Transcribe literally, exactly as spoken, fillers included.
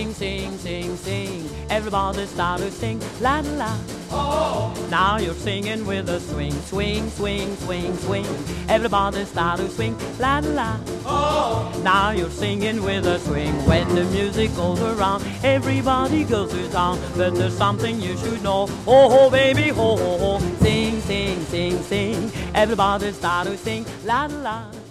Sing, sing, sing, sing. Everybody start to sing. La la la. Oh. Now you're singing with a swing, swing, swing, swing, swing. Everybody start to swing. La la la. Oh. Now you're singing with a swing. When the music goes around, everybody goes to town. But there's something you should know. Oh, ho, baby, ho, ho, ho. Sing, sing, sing, sing. Everybody start to sing. La la la.